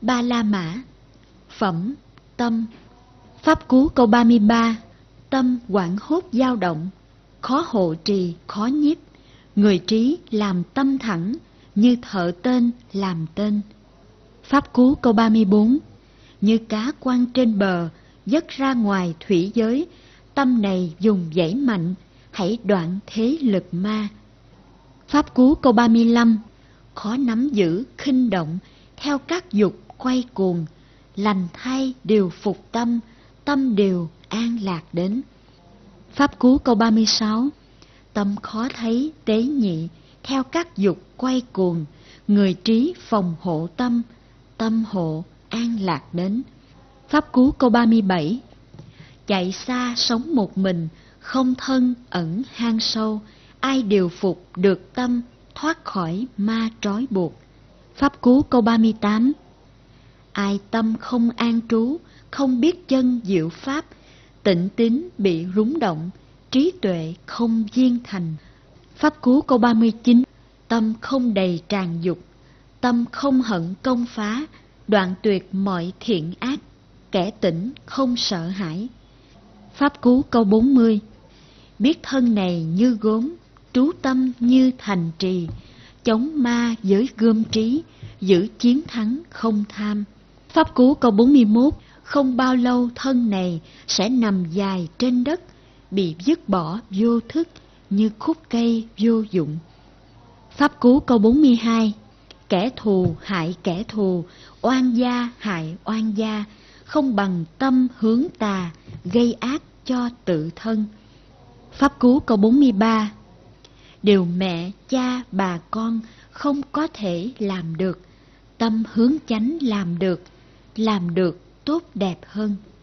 Ba La Mã. Phẩm tâm. Pháp cú câu 33. Tâm hoảng hốt dao động, khó hộ trì, khó nhiếp. Người trí làm tâm thẳng, như thợ tên làm tên. Pháp cú câu 34. Như cá quăng trên bờ, dất ra ngoài thủy giới, tâm này dùng dãy mạnh, hãy đoạn thế lực ma. Pháp cú câu 35. Khó nắm giữ, khinh động, theo các dục quay cuồng. Lành thay điều phục tâm, tâm đều an lạc đến. Pháp cú câu 36. Tâm khó thấy, tế nhị, theo các dục quay cuồng. Người trí phòng hộ tâm, tâm hộ an lạc đến. Pháp cú câu 37. Chạy xa sống một mình, không thân ẩn hang sâu. Ai điều phục được tâm, thoát khỏi ma trói buộc. Pháp cú câu 38. Ai tâm không an trú, không biết chân diệu pháp, tịnh tín bị rúng động, trí tuệ không viên thành. Pháp cú câu 39. Tâm không đầy tràn dục, tâm không hận công phá, đoạn tuyệt mọi thiện ác, kẻ tỉnh không sợ hãi. Pháp cú câu 40. Biết thân này như gốm, trú tâm như thành trì, chống ma với gươm trí, giữ chiến thắng không tham. Pháp cú câu 41. Không bao lâu thân này sẽ nằm dài trên đất, bị dứt bỏ vô thức, như khúc cây vô dụng. Pháp cú câu 42. Kẻ thù hại kẻ thù, oan gia hại oan gia, không bằng tâm hướng tà, gây ác cho tự thân. Pháp cú câu 43. Điều mẹ, cha, bà con không có thể làm được, tâm hướng chánh làm được tốt đẹp hơn.